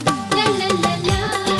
ला ला ला ला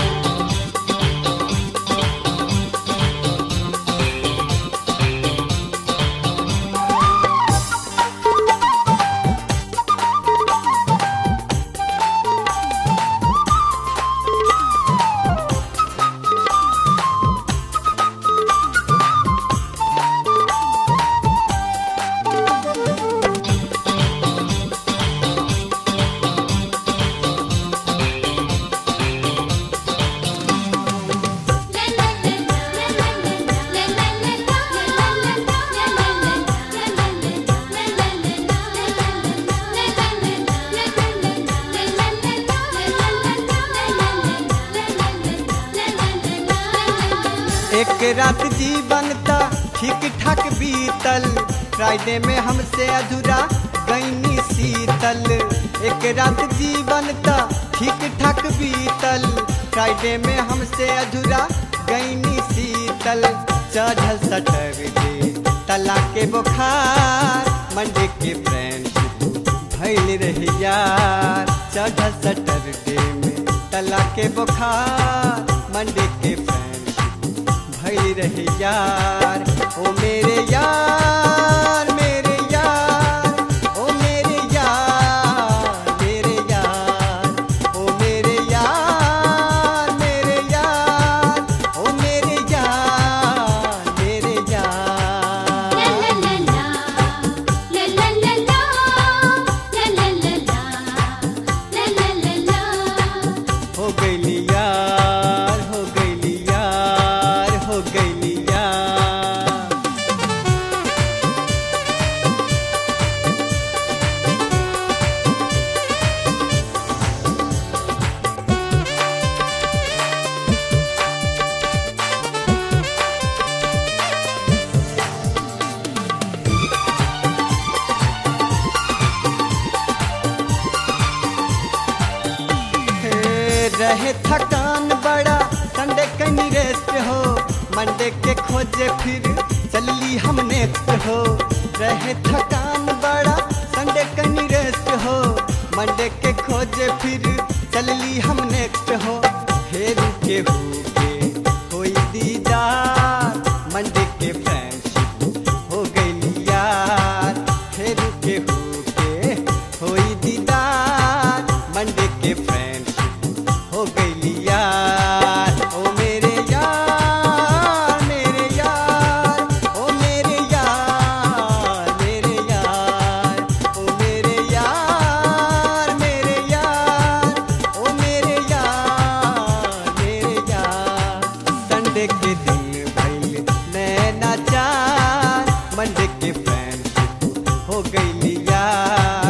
एक रात जीवन ता ठीक ठाक बीतल, फ्राइडे में हमसे अधूरा गईनी शीतल। एक रात जीवन ता ठीक ठाक बीतल, फ्राइडे में हमसे अधूरा गईनी शीतल। चढ़ल सटरडे तला के बुखार, मंडे के फ्रेंडशिप भइल रही यार। चढ़ल सटरडे में तला के बुखार, मंडे के फ्रेंडशिप भइल रही यार। ओ मेरे यार मेरे यार, ओ मेरे यार मेरे यार, ओ मेरे यार मेरे यार, ओ मेरे यार मेरे यार। हो गइली यार, हो गइली यार, हो गइली यार। रहे थकान बड़ा, संडे कहीं रेस्ट हो, मंडे के खोजे फिर चलली हम नेक्स्ट हो। रहे थकान बड़ा, संडे कहीं रेस्ट हो, मंडे के खोजे फिर चलली हम नेक्स्ट हो। फेर के होई दीदार, मंडे के फ्रेंडशिप हो गई यार। फेर के होई दीदार, मंडे के फ्रेंडशिप हो गई यार। ओ मेरे यार मेरे यार, ओ मेरे यार मेरे यार। फ्रेंडशिप हो गई यार।